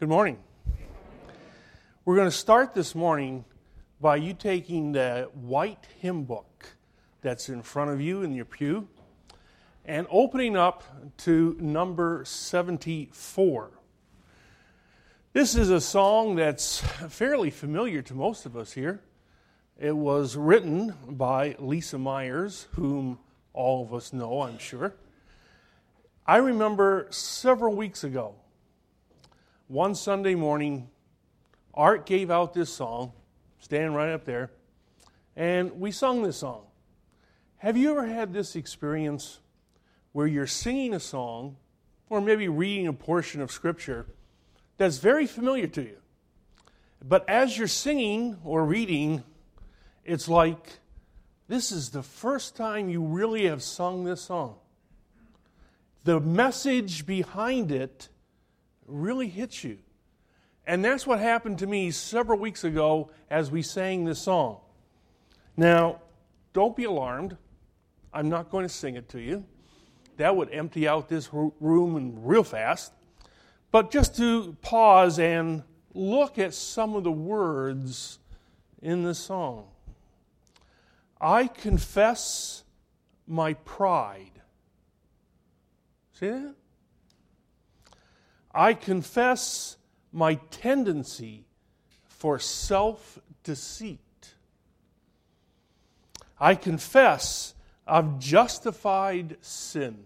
Good morning. We're going to start this morning by you taking the white hymn book that's in front of you in your pew and opening up to number 74. This is a song that's fairly familiar to most of us here. It was written by Lisa Myers, whom all of us know, I'm sure. I remember several weeks ago, one Sunday morning, Art gave out this song, standing right up there, and we sung this song. Have you ever had this experience where you're singing a song, or maybe reading a portion of Scripture that's very familiar to you, but as you're singing or reading, it's like this is the first time you really have sung this song? The message behind it really hits you. And that's what happened to me several weeks ago as we sang this song. Now, don't be alarmed. I'm not going to sing it to you. That would empty out this room real fast. But just to pause and look at some of the words in the song. I confess my pride. See that? I confess my tendency for self-deceit. I confess I've justified sin.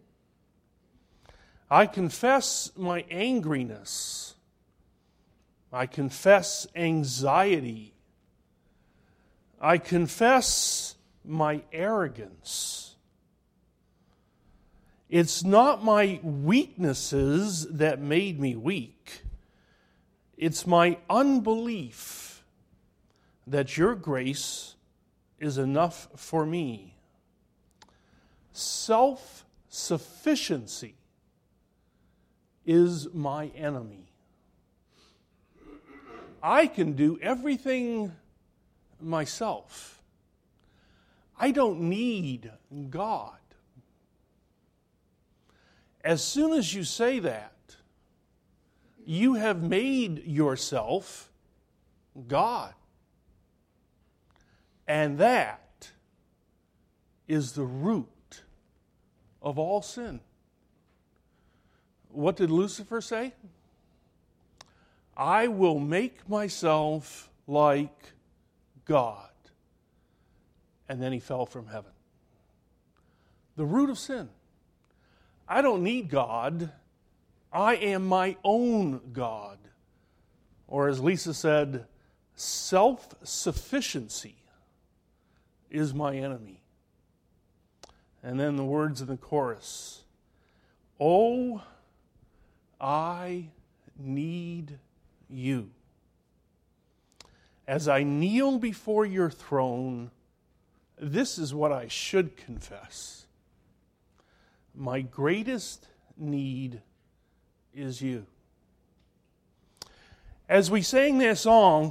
I confess my angriness. I confess anxiety. I confess my arrogance. It's not my weaknesses that made me weak. It's my unbelief that your grace is enough for me. Self-sufficiency is my enemy. I can do everything myself. I don't need God. As soon as you say that, you have made yourself God. And that is the root of all sin. What did Lucifer say? I will make myself like God. And then he fell from heaven. The root of sin. I don't need God. I am my own God. Or as Lisa said, self-sufficiency is my enemy. And then the words in the chorus. Oh, I need you. As I kneel before your throne, this is what I should confess. My greatest need is you. As we sang that song,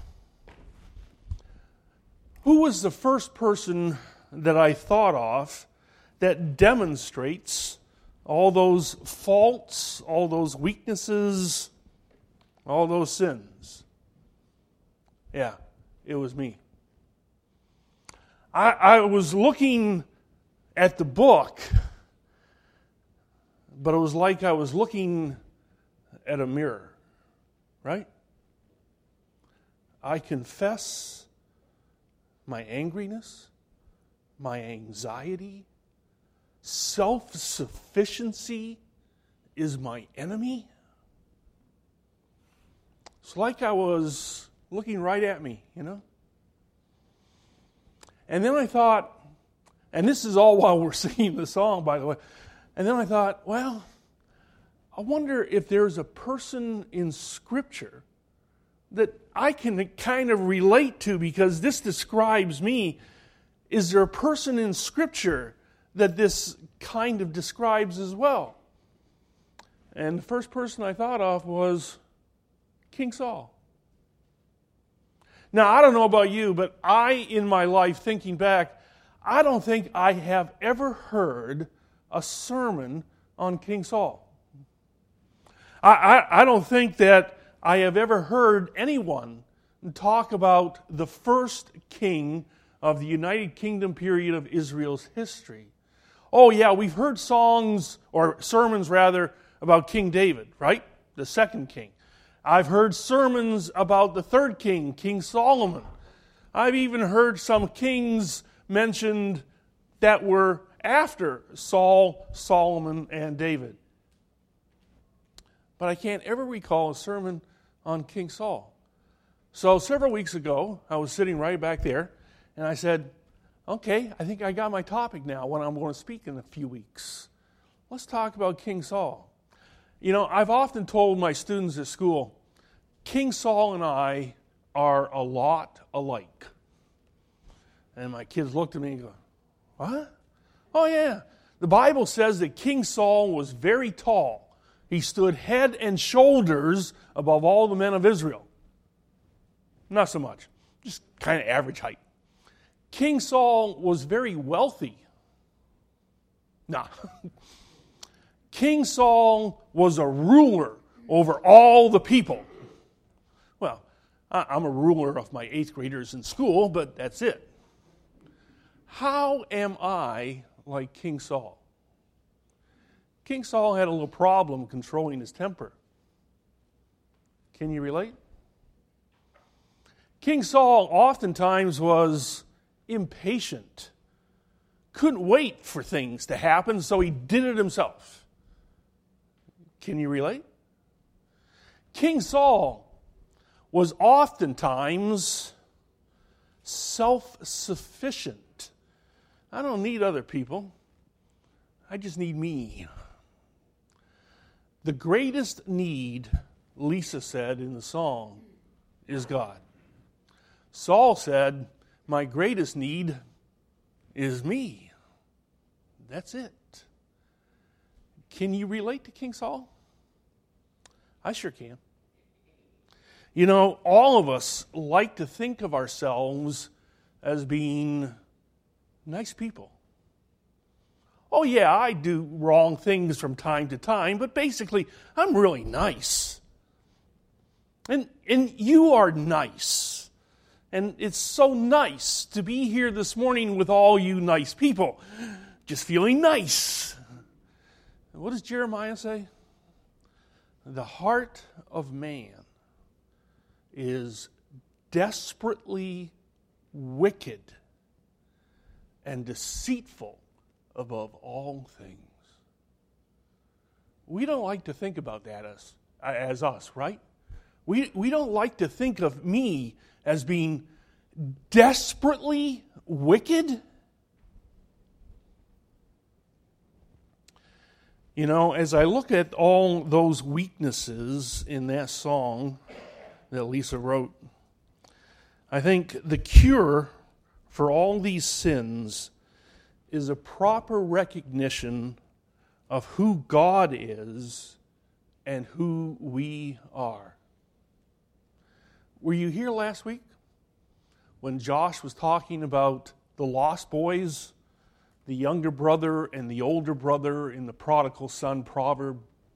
who was the first person that I thought of that demonstrates all those faults, all those weaknesses, all those sins? Yeah, it was me. I was looking at the book, but it was like I was looking at a mirror, right? I confess my angriness, my anxiety, self-sufficiency is my enemy. It's like I was looking right at me, you know? And then I thought, and this is all while we're singing the song, by the way, and then I thought, well, I wonder if there's a person in Scripture that I can kind of relate to because this describes me. Is there a person in Scripture that this kind of describes as well? And the first person I thought of was King Saul. Now, I don't know about you, but in my life, thinking back, I don't think I have ever heard a sermon on King Saul. I don't think that I have ever heard anyone talk about the first king of the United Kingdom period of Israel's history. Oh yeah, we've heard songs, or sermons rather, about King David, right? The second king. I've heard sermons about the third king, King Solomon. I've even heard some kings mentioned that were after Saul, Solomon, and David. But I can't ever recall a sermon on King Saul. So several weeks ago, I was sitting right back there, and I said, okay, I think I got my topic now when I'm going to speak in a few weeks. Let's talk about King Saul. You know, I've often told my students at school, King Saul and I are a lot alike. And my kids looked at me and go, what? Oh yeah, the Bible says that King Saul was very tall. He stood head and shoulders above all the men of Israel. Not so much, just kind of average height. King Saul was very wealthy. Nah. King Saul was a ruler over all the people. Well, I'm a ruler of my 8th graders in school, but that's it. How am I like King Saul? King Saul had a little problem controlling his temper. Can you relate? King Saul oftentimes was impatient, couldn't wait for things to happen, so he did it himself. Can you relate? King Saul was oftentimes self-sufficient. I don't need other people. I just need me. The greatest need, Lisa said in the song, is God. Saul said, my greatest need is me. That's it. Can you relate to King Saul? I sure can. You know, all of us like to think of ourselves as being nice people. Oh yeah, I do wrong things from time to time, but basically, I'm really nice. And you are nice. And it's so nice to be here this morning with all you nice people. Just feeling nice. What does Jeremiah say? The heart of man is desperately wicked and deceitful above all things. We don't like to think about that as us, right? We don't like to think of me as being desperately wicked. You know, as I look at all those weaknesses in that song that Lisa wrote, I think the cure for all these sins is a proper recognition of who God is and who we are. Were you here last week when Josh was talking about the lost boys, the younger brother and the older brother in the prodigal son proverb?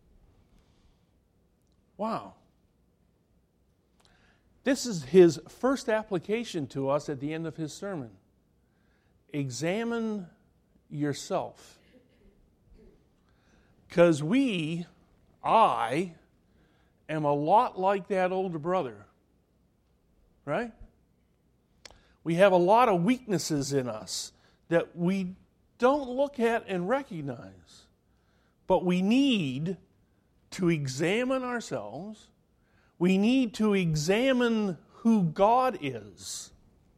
Wow. This is his first application to us at the end of his sermon. Examine yourself. Because I am a lot like that older brother. Right? We have a lot of weaknesses in us that we don't look at and recognize. But we need to examine ourselves. We need to examine who God is.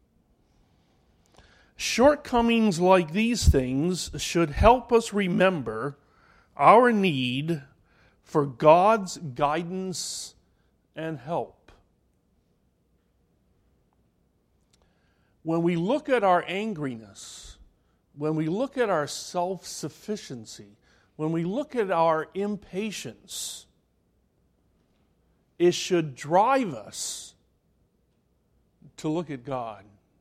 Shortcomings like these things should help us remember our need for God's guidance and help. When we look at our angriness, when we look at our self-sufficiency, when we look at our impatience, it should drive us to look at God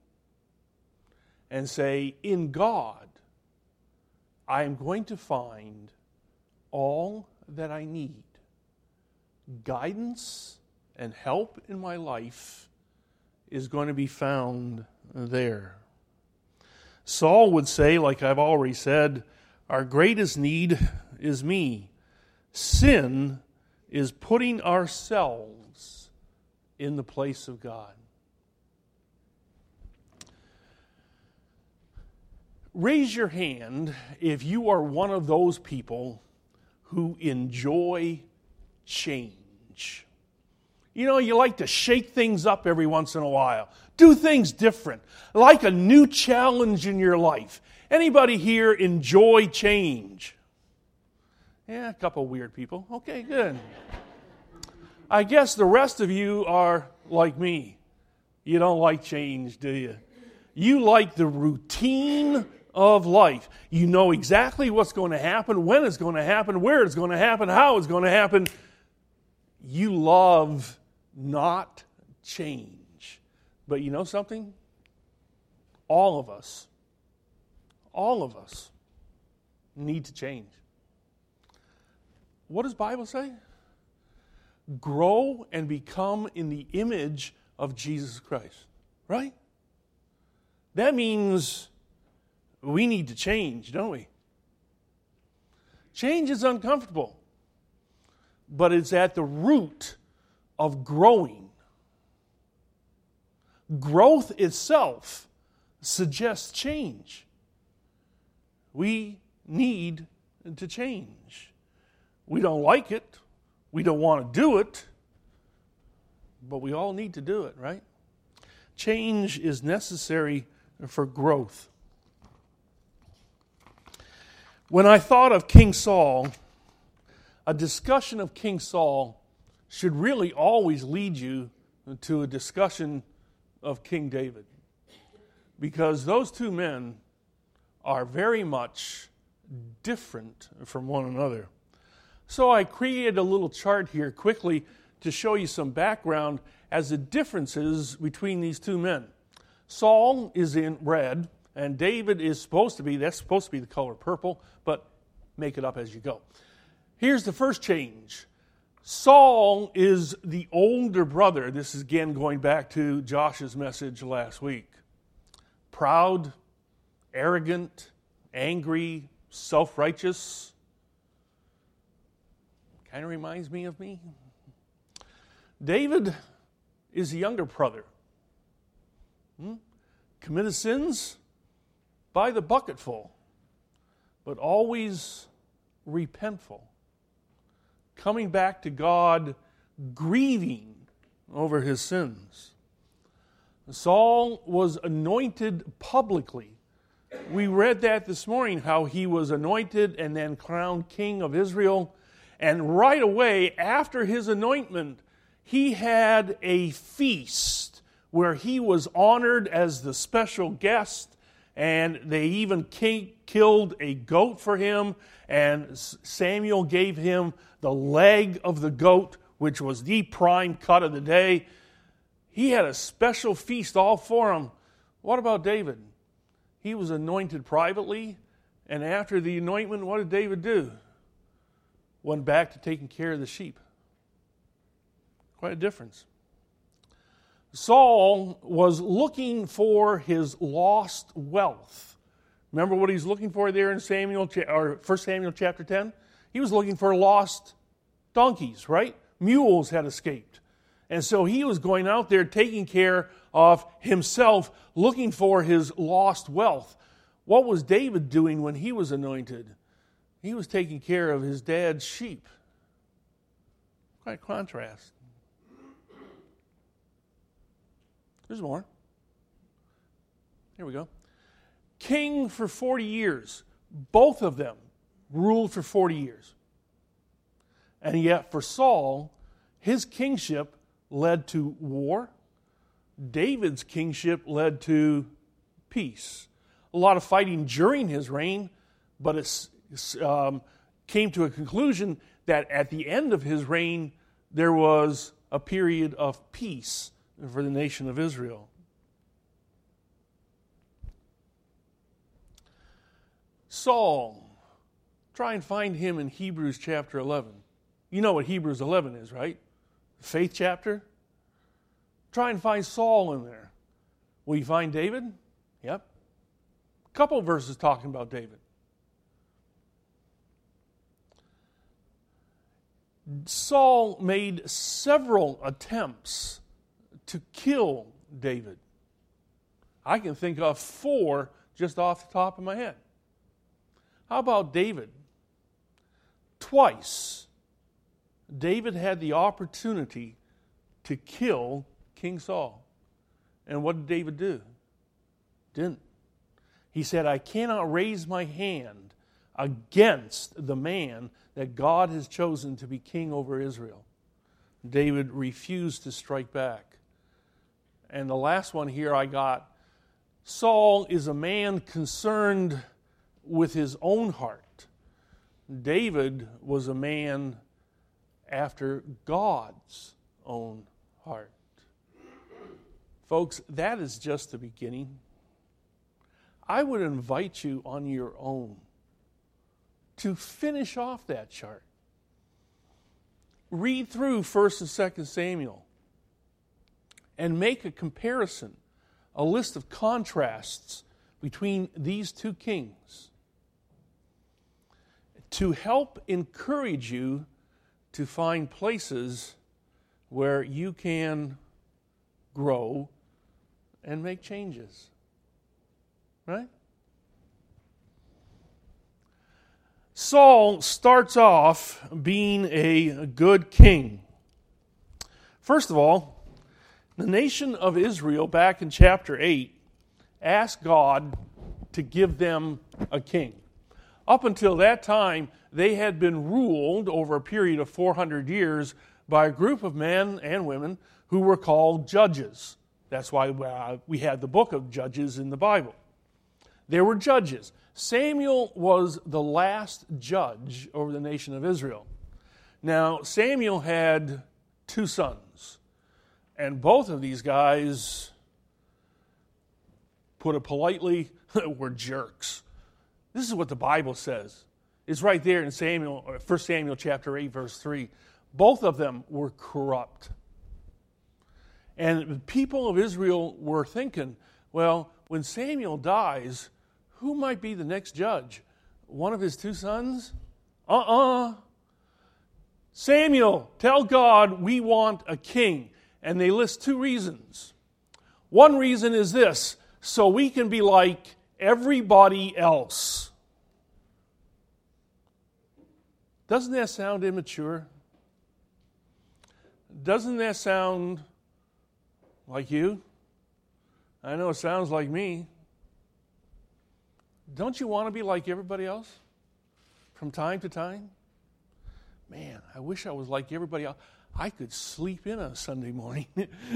and say, in God, I am going to find all that I need guidance and help in my life is going to be found there. Saul would say, like I've already said, our greatest need is me. Sin is putting ourselves in the place of God. Raise your hand if you are one of those people who enjoy change. You know, you like to shake things up every once in a while. Do things different. Like a new challenge in your life. Anybody here enjoy change? Yeah, a couple weird people. Okay, good. I guess the rest of you are like me. You don't like change, do you? You like the routine of life. You know exactly what's going to happen, when it's going to happen, where it's going to happen, how it's going to happen. You love not change. But you know something? All of us need to change. What does the Bible say? Grow and become in the image of Jesus Christ. Right? That means we need to change, don't we? Change is uncomfortable, but it's at the root of growing. Growth itself suggests change. We need to change. We don't like it. We don't want to do it. But we all need to do it, right? Change is necessary for growth. When I thought of King Saul, a discussion of King Saul should really always lead you to a discussion of King David. Because those two men are very much different from one another. So I created a little chart here quickly to show you some background as the differences between these two men. Saul is in red, and David is supposed to be the color purple, but make it up as you go. Here's the first change. Saul is the older brother. This is again going back to Josh's message last week. Proud, arrogant, angry, self-righteous. Kind of reminds me of me. David is the younger brother. Committed sins by the bucketful, but always repentful. Coming back to God, grieving over his sins. Saul was anointed publicly. We read that this morning, how he was anointed and then crowned king of Israel. And right away, after his anointment, he had a feast where he was honored as the special guest, and they even killed a goat for him, and Samuel gave him the leg of the goat, which was the prime cut of the day. He had a special feast all for him. What about David? He was anointed privately, and after the anointment, what did David do? Went back to taking care of the sheep. Quite a difference. Saul was looking for his lost wealth. Remember what he's looking for there in 1 Samuel chapter 10? He was looking for lost donkeys, right? Mules had escaped. And so he was going out there taking care of himself, looking for his lost wealth. What was David doing when he was anointed? He was taking care of his dad's sheep. Quite a contrast. There's more. Here we go. King for 40 years. Both of them ruled for 40 years. And yet for Saul, his kingship led to war. David's kingship led to peace. A lot of fighting during his reign, but it came to a conclusion that at the end of his reign, there was a period of peace for the nation of Israel. Saul, try and find him in Hebrews chapter 11. You know what Hebrews 11 is, right? Faith chapter. Try and find Saul in there. Will you find David? Yep. A couple of verses talking about David. Saul made several attempts to kill David. I can think of 4 just off the top of my head. How about David? Twice, David had the opportunity to kill King Saul. And what did David do? Didn't. He said, I cannot raise my hand against the man that God has chosen to be king over Israel. David refused to strike back. And the last one here I got, Saul is a man concerned with his own heart. David was a man after God's own heart. Folks, that is just the beginning. I would invite you on your own to finish off that chart. Read through 1st and 2nd Samuel and make a comparison, a list of contrasts between these two kings to help encourage you to find places where you can grow and make changes. Right? Saul starts off being a good king. First of all, the nation of Israel, back in chapter 8, asked God to give them a king. Up until that time, they had been ruled over a period of 400 years by a group of men and women who were called judges. That's why we had the book of Judges in the Bible. There were judges. Samuel was the last judge over the nation of Israel. Now, Samuel had 2 sons. And both of these guys, put it politely, were jerks. This is what the Bible says. It's right there in 1 Samuel chapter 8, verse 3. Both of them were corrupt. And the people of Israel were thinking, well, when Samuel dies, who might be the next judge? One of his 2 sons? Samuel, tell God we want a king. And they list 2 reasons. One reason is this, so we can be like everybody else. Doesn't that sound immature? Doesn't that sound like you? I know it sounds like me. Don't you want to be like everybody else from time to time? Man, I wish I was like everybody else. I could sleep in on a Sunday morning.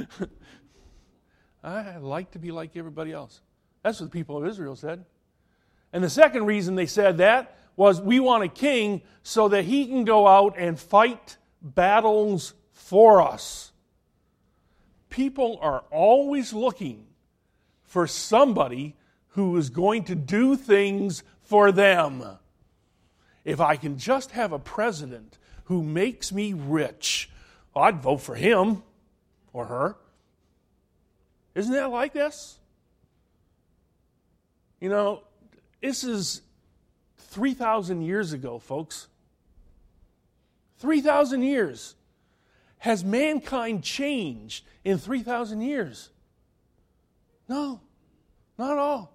I like to be like everybody else. That's what the people of Israel said. And the second reason they said that was we want a king so that he can go out and fight battles for us. People are always looking for somebody who is going to do things for them. If I can just have a president who makes me rich, I'd vote for him or her. Isn't that like this? You know, this is 3,000 years ago, folks. 3,000 years. Has mankind changed in 3,000 years? No, not at all.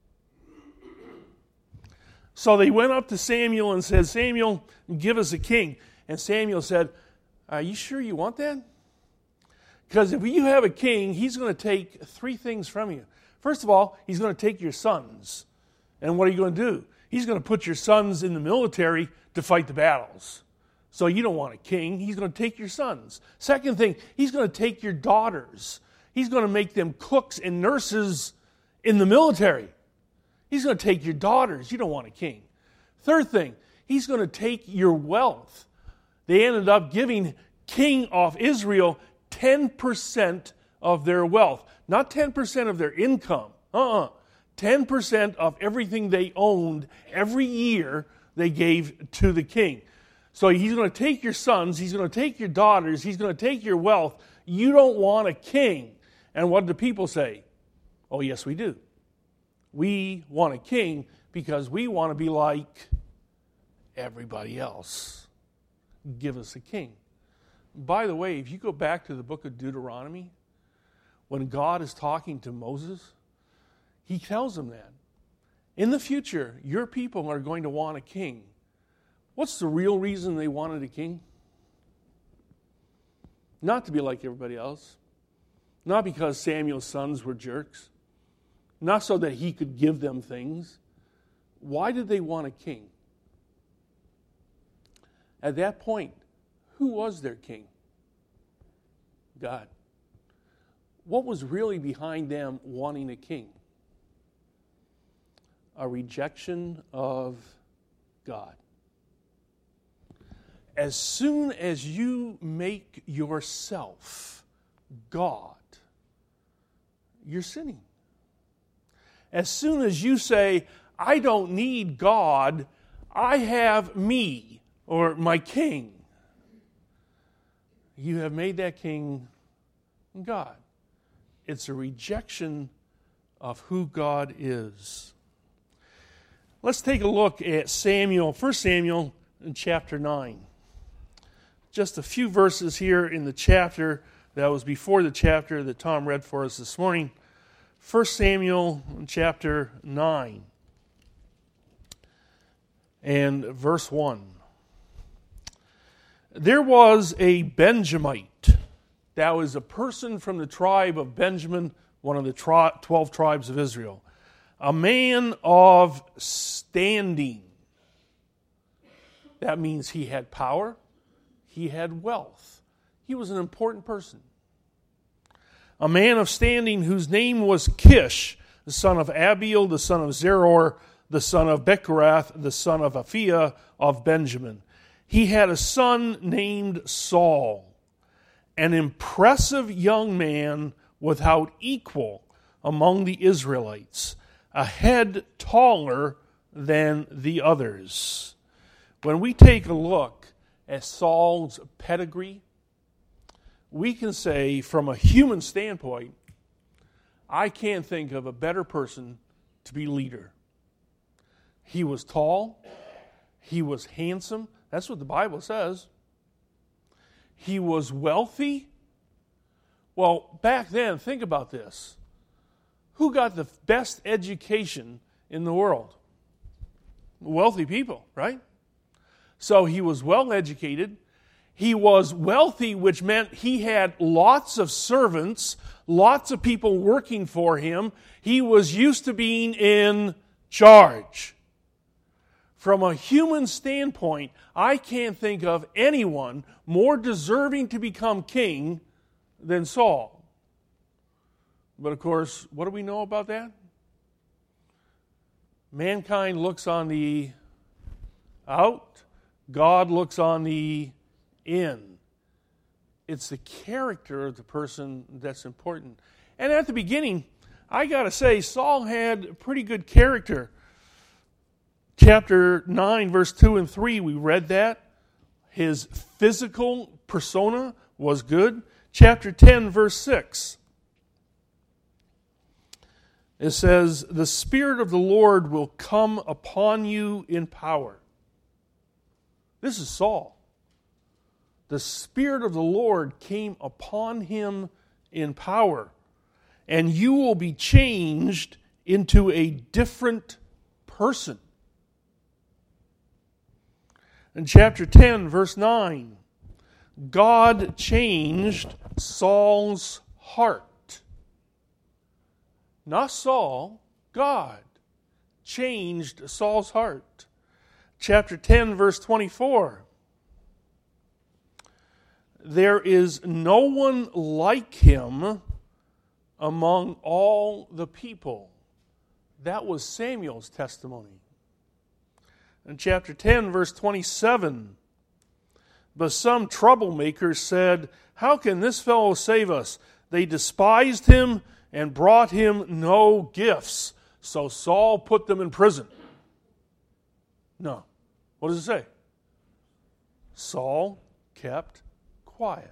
So they went up to Samuel and said, Samuel, give us a king. And Samuel said, are you sure you want that? Because if you have a king, he's going to take 3 things from you. First of all, he's going to take your sons. And what are you going to do? He's going to put your sons in the military to fight the battles. So you don't want a king. He's going to take your sons. Second thing, he's going to take your daughters. He's going to make them cooks and nurses in the military. He's going to take your daughters. You don't want a king. Third thing, he's going to take your wealth. They ended up giving king of Israel 10% of their wealth. Not 10% of their income. 10% of everything they owned every year they gave to the king. So he's going to take your sons, he's going to take your daughters, he's going to take your wealth. You don't want a king. And what do the people say? Oh, yes, we do. We want a king because we want to be like everybody else. Give us a king. By the way, if you go back to the book of Deuteronomy, when God is talking to Moses, he tells him that. In the future, your people are going to want a king. What's the real reason they wanted a king? Not to be like everybody else. Not because Samuel's sons were jerks. Not so that he could give them things. Why did they want a king? At that point, who was their king? God. What was really behind them wanting a king? A rejection of God. As soon as you make yourself God, you're sinning. As soon as you say, I don't need God, I have me, or my king, you have made that king God. It's a rejection of who God is. Let's take a look at Samuel, 1 Samuel in chapter 9. Just a few verses here in the chapter that was before the chapter that Tom read for us this morning. 1 Samuel chapter 9 and verse 1. There was a Benjamite. That was a person from the tribe of Benjamin, one of the 12 tribes of Israel. A man of standing. That means he had power. He had wealth. He was an important person. A man of standing whose name was Kish, the son of Abiel, the son of Zeror, the son of Bechorath, the son of Aphiah of Benjamin. He had a son named Saul, an impressive young man without equal among the Israelites, a head taller than the others. When we take a look at Saul's pedigree, we can say from a human standpoint, I can't think of a better person to be leader. He was tall. He was handsome. That's what the Bible says. He was wealthy. Well, back then, think about this. Who got the best education in the world? Wealthy people, right? So he was well educated. He was wealthy, which meant he had lots of servants, lots of people working for him. He was used to being in charge. From a human standpoint, I can't think of anyone more deserving to become king than Saul. But of course, what do we know about that? Mankind looks on the out. God looks on the in. It's the character of the person that's important. And at the beginning, I got to say, Saul had pretty good character. Chapter 9, verse 2 and 3, we read that. His physical persona was good. Chapter 10, verse 6. It says, the Spirit of the Lord will come upon you in power. This is Saul. The Spirit of the Lord came upon him in power, and you will be changed into a different person. In chapter 10, verse 9, God changed Saul's heart. Not Saul, God changed Saul's heart. Chapter 10, verse 24. There is no one like him among all the people. That was Samuel's testimony. In chapter 10, verse 27, but some troublemakers said, how can this fellow save us? They despised him and brought him no gifts. So Saul put them in prison. No. What does it say? Saul kept quiet.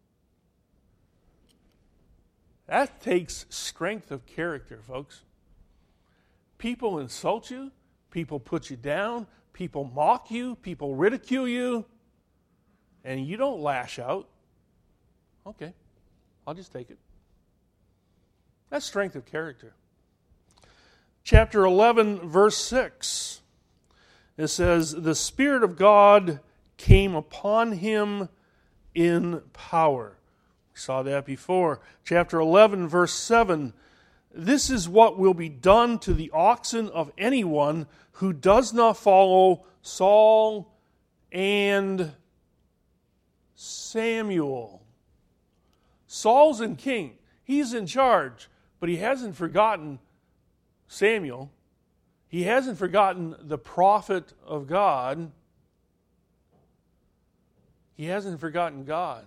That takes strength of character, folks. People insult you, people put you down, people mock you, people ridicule you, and you don't lash out. Okay, I'll just take it. That's strength of character. Chapter 11, verse 6. It says, the Spirit of God came upon him in power. We saw that before. Chapter 11, verse 7. This is what will be done to the oxen of anyone who does not follow Saul and Samuel. Saul's in king. He's in charge, but he hasn't forgotten Samuel. He hasn't forgotten the prophet of God. He hasn't forgotten God.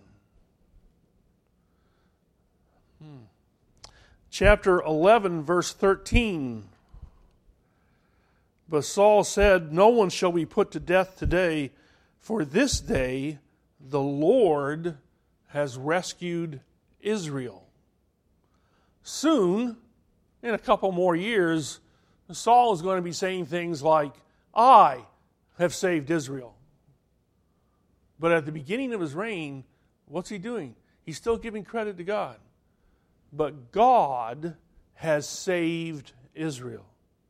Chapter 11, verse 13. But Saul said, no one shall be put to death today, for this day the Lord has rescued Israel. Soon, in a couple more years, Saul is going to be saying things like, I have saved Israel. But at the beginning of his reign, what's he doing? He's still giving credit to God. But God has saved Israel.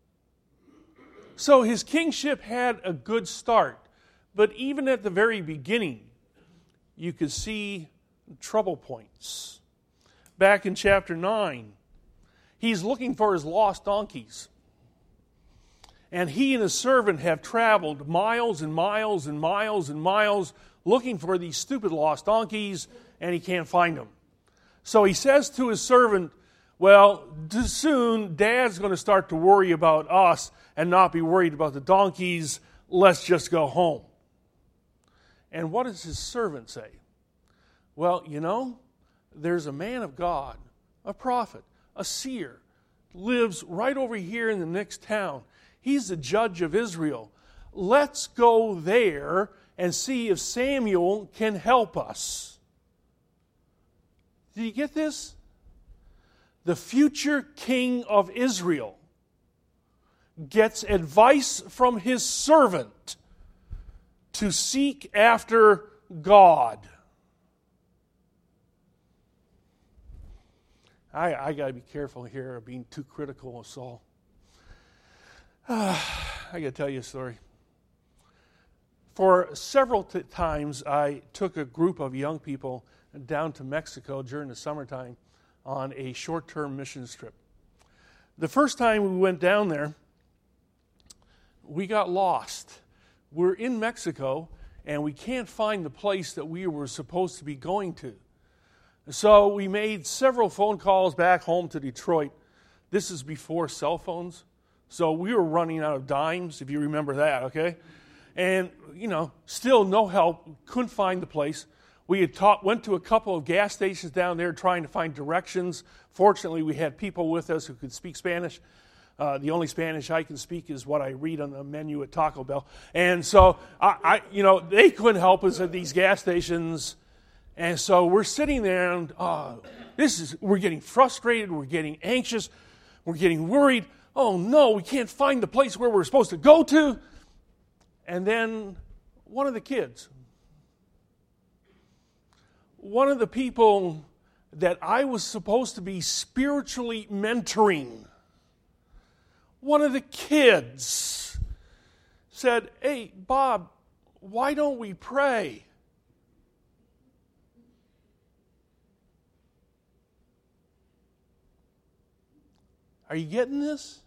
So his kingship had a good start. But even at the very beginning, you could see trouble points. Back in chapter 9, he's looking for his lost donkeys. And he and his servant have traveled miles and miles and miles and miles looking for these stupid lost donkeys, and he can't find them. So he says to his servant, well, soon Dad's going to start to worry about us and not be worried about the donkeys. Let's just go home. And what does his servant say? Well, there's a man of God, a prophet, a seer, lives right over here in the next town. He's the judge of Israel. Let's go there and see if Samuel can help us. Did you get this? The future king of Israel gets advice from his servant to seek after God. I got to be careful here of being too critical of Saul. I got to tell you a story. For several times, I took a group of young people down to Mexico during the summertime on a short-term missions trip. The first time we went down there, we got lost. We're in Mexico, and we can't find the place that we were supposed to be going to. So we made several phone calls back home to Detroit. This is before cell phones. So we were running out of dimes, if you remember that, okay? And, still no help, couldn't find the place. We had went to a couple of gas stations down there trying to find directions. Fortunately, we had people with us who could speak Spanish. The only Spanish I can speak is what I read on the menu at Taco Bell. And so, they couldn't help us at these gas stations. And so we're sitting there and we're getting frustrated, we're getting anxious, we're getting worried. Oh no, we can't find the place where we're supposed to go to. And then one of the kids, one of the people that I was supposed to be spiritually mentoring, one of the kids said, hey, Bob, why don't we pray? Are you getting this?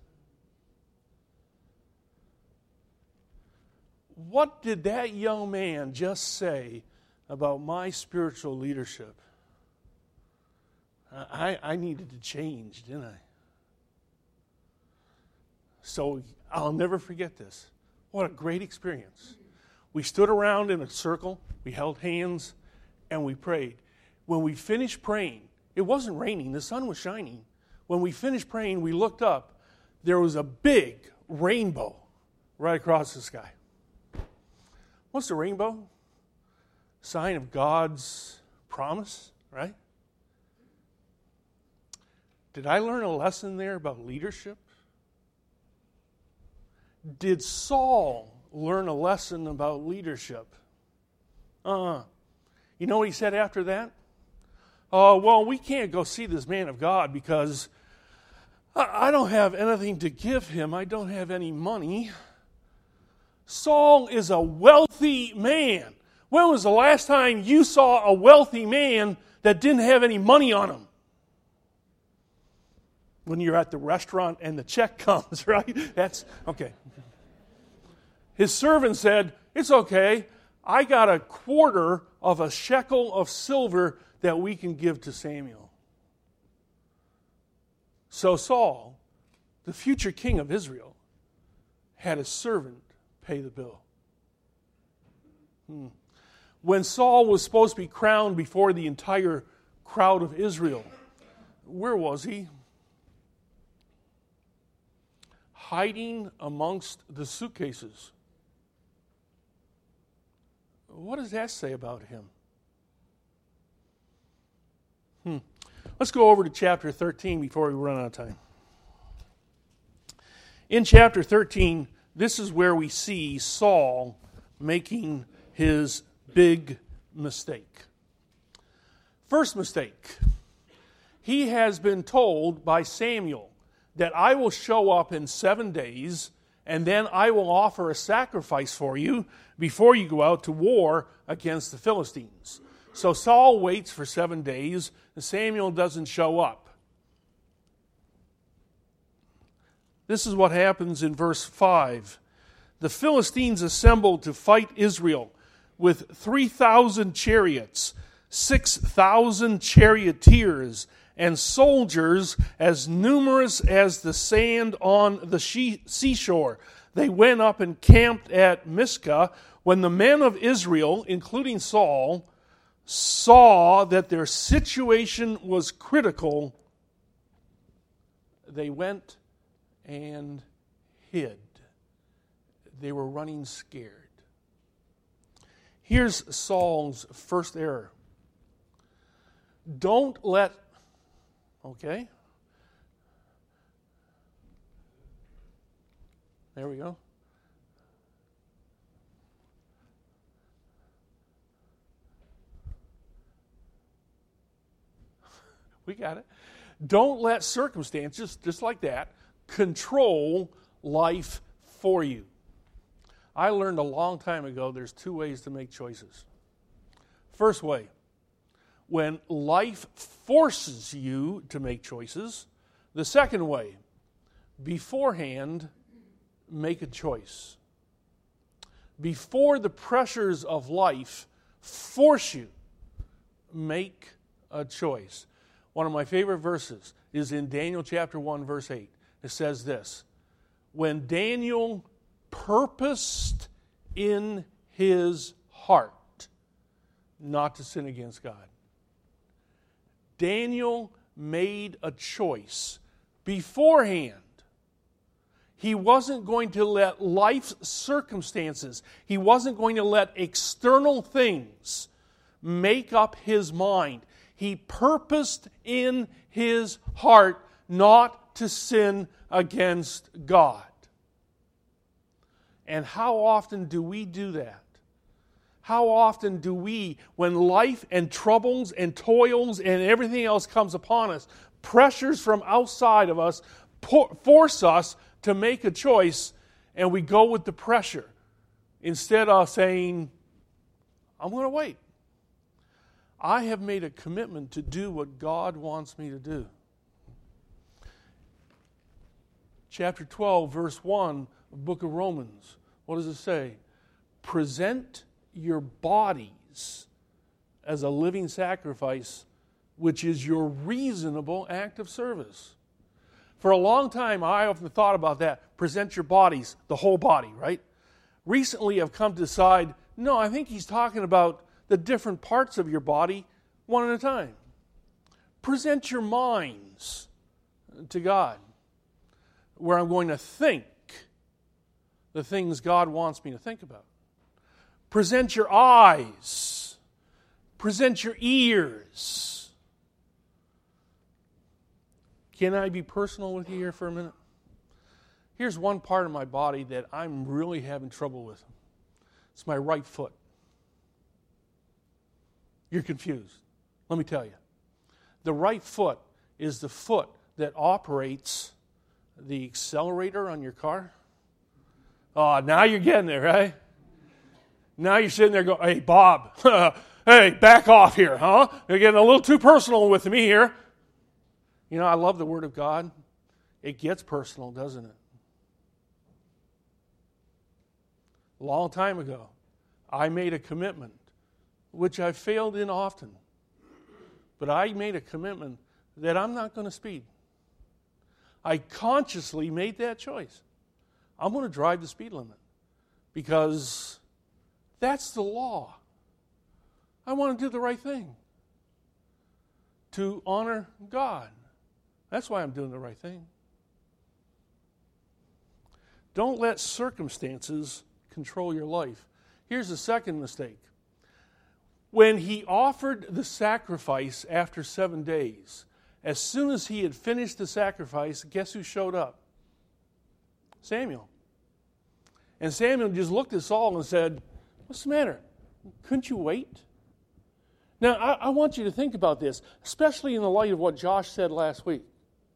What did that young man just say about my spiritual leadership? I needed to change, didn't I? So I'll never forget this. What a great experience. We stood around in a circle, we held hands, and we prayed. When we finished praying, it wasn't raining, the sun was shining. When we finished praying, we looked up. There was a big rainbow right across the sky. What's a rainbow? sign of God's promise, right? Did I learn a lesson there about leadership? Did Saul learn a lesson about leadership? You know what he said after that? Well, we can't go see this man of God because I don't have anything to give him. I don't have any money. Saul is a wealthy man. When was the last time you saw a wealthy man that didn't have any money on him? When you're at the restaurant and the check comes, right? That's okay. His servant said, "It's okay. I got a quarter of a shekel of silver that we can give to Samuel." So Saul, the future king of Israel, had his servant pay the bill. When Saul was supposed to be crowned before the entire crowd of Israel, where was he? Hiding amongst the suitcases. What does that say about him? Let's go over to chapter 13 before we run out of time. In chapter 13, this is where we see Saul making his big mistake. First mistake. He has been told by Samuel that I will show up in 7 days and then I will offer a sacrifice for you before you go out to war against the Philistines. So Saul waits for 7 days and Samuel doesn't show up. This is what happens in verse 5. The Philistines assembled to fight Israel with 3,000 chariots, 6,000 charioteers, and soldiers as numerous as the sand on the seashore. They went up and camped at Mizpah. When the men of Israel, including Saul, saw that their situation was critical, they went and hid. They were running scared. Here's Saul's first error. Don't let, okay? There we go. We got it. Don't let circumstances, just like that, control life for you. I learned a long time ago there's 2 ways to make choices. First way, when life forces you to make choices. The second way, beforehand, make a choice. Before the pressures of life force you, make a choice. One of my favorite verses is in Daniel chapter 1, verse 8. It says this, when Daniel purposed in his heart not to sin against God. Daniel made a choice beforehand. He wasn't going to let life's circumstances, he wasn't going to let external things make up his mind. He purposed in his heart not to sin against God. And how often do we do that? How often do we, when life and troubles and toils and everything else comes upon us, pressures from outside of us force us to make a choice, and we go with the pressure instead of saying, I'm going to wait. I have made a commitment to do what God wants me to do. Chapter 12, verse 1 of the book of Romans. What does it say? Present your bodies as a living sacrifice, which is your reasonable act of service. For a long time, I often thought about that. Present your bodies, the whole body, right? Recently, I've come to decide, no, I think he's talking about the different parts of your body one at a time. Present your minds to God, where I'm going to think the things God wants me to think about. Present your eyes present your ears. Can I be personal with you here for a minute? Here's one part of my body that I'm really having trouble with. It's my right foot. You're confused. Let me tell you. The right foot is the foot that operates the accelerator on your car. Oh, now you're getting there, right? Now you're sitting there going, hey, Bob, hey, back off here, huh? You're getting a little too personal with me here. You know, I love the Word of God. It gets personal, doesn't it? A long time ago, I made a commitment, which I've failed in often. But I made a commitment that I'm not going to speed. I consciously made that choice. I'm going to drive the speed limit because that's the law. I want to do the right thing to honor God. That's why I'm doing the right thing. Don't let circumstances control your life. Here's the second mistake. When he offered the sacrifice after 7 days, as soon as he had finished the sacrifice, guess who showed up? Samuel. And Samuel just looked at Saul and said, what's the matter? Couldn't you wait? Now, I want you to think about this, especially in the light of what Josh said last week.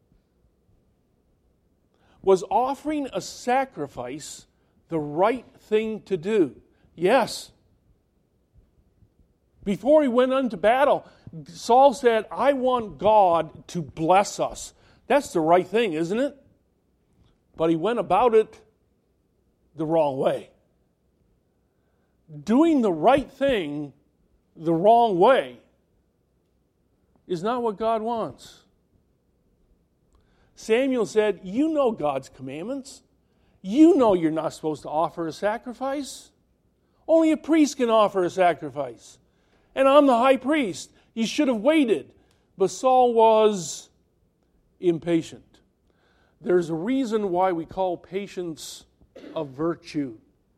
Was offering a sacrifice the right thing to do? Yes. Before he went into battle, Saul said, I want God to bless us. That's the right thing, isn't it? But he went about it the wrong way. Doing the right thing the wrong way is not what God wants. Samuel said, you know God's commandments. You know you're not supposed to offer a sacrifice. Only a priest can offer a sacrifice. And I'm the high priest. You should have waited. But Saul was impatient. There's a reason why we call patience a virtue.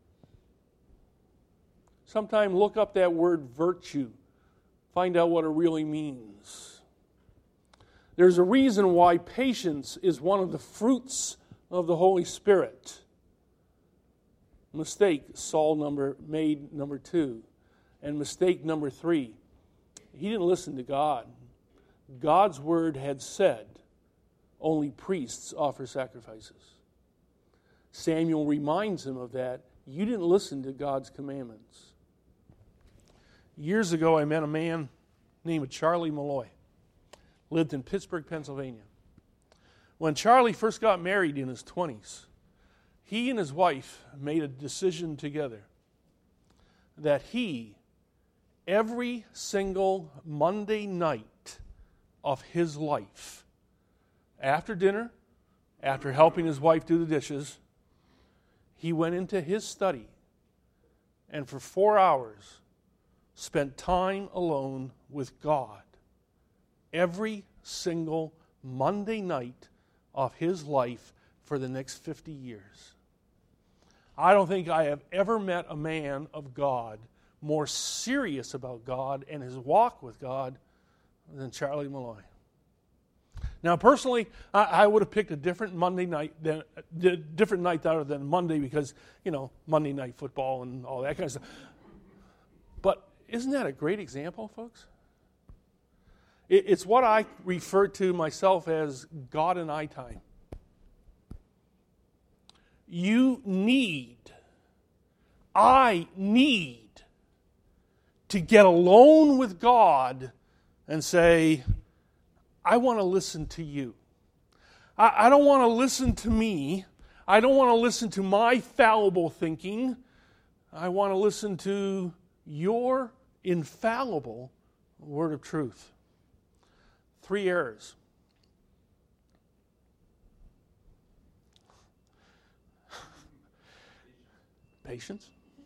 Sometime look up that word virtue. Find out what it really means. There's a reason why patience is one of the fruits of the Holy Spirit. Mistake Saul made number 2. And mistake number 3, he didn't listen to God. God's word had said only priests offer sacrifices. Samuel reminds him of that. You didn't listen to God's commandments. Years ago, I met a man named Charlie Malloy. Lived in Pittsburgh, Pennsylvania. When Charlie first got married in his 20s, he and his wife made a decision together that he, every single Monday night of his life, after dinner, after helping his wife do the dishes, he went into his study and for 4 hours spent time alone with God. Every single Monday night of his life for the next 50 years. I don't think I have ever met a man of God more serious about God and his walk with God than Charlie Malloy. Now, personally, I would have picked a different Monday night different night other than Monday because, Monday night football and all that kind of stuff. But isn't that a great example, folks? It's what I refer to myself as God and I time. I need to get alone with God and say, I want to listen to you. I don't want to listen to me. I don't want to listen to my fallible thinking. I want to listen to your infallible word of truth. 3 errors. Patience.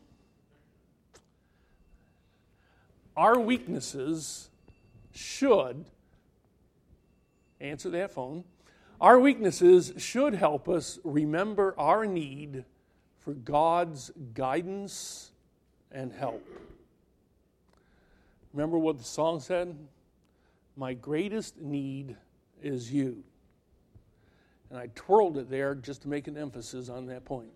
Our weaknesses should, answer that phone, our weaknesses should help us remember our need for God's guidance and help. Remember what the song said? My greatest need is you. And I twirled it there just to make an emphasis on that point.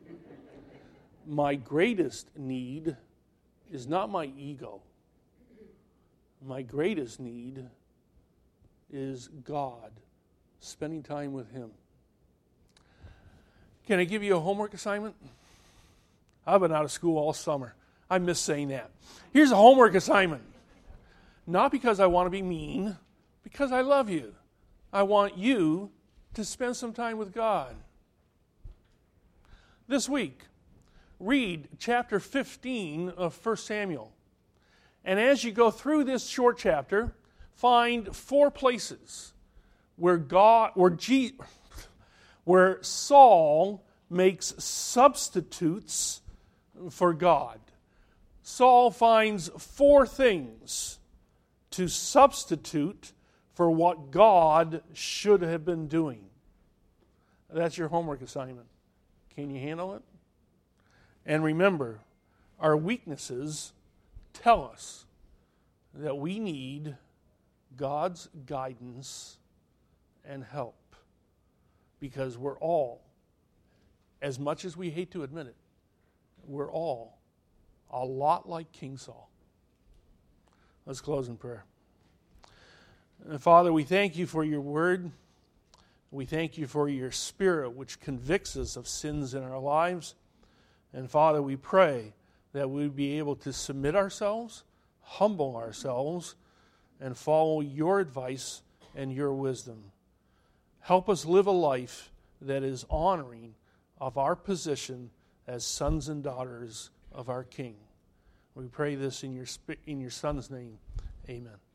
My greatest need is not my ego. My greatest need is God, spending time with Him. Can I give you a homework assignment? I've been out of school all summer. I miss saying that. Here's a homework assignment. Not because I want to be mean, because I love you. I want you to spend some time with God. This week, read chapter 15 of 1 Samuel. And as you go through this short chapter, find 4 places where Saul makes substitutes for God. Saul finds 4 things to substitute for what God should have been doing. That's your homework assignment. Can you handle it? And remember, our weaknesses tell us that we need God's guidance and help. Because we're all, as much as we hate to admit it, we're all a lot like King Saul. Let's close in prayer. Father, we thank you for your word. We thank you for your Spirit, which convicts us of sins in our lives. And Father, we pray that we'd be able to submit ourselves, humble ourselves, and follow your advice and your wisdom. Help us live a life that is honoring of our position as sons and daughters of our King. We pray this in your Son's name. Amen.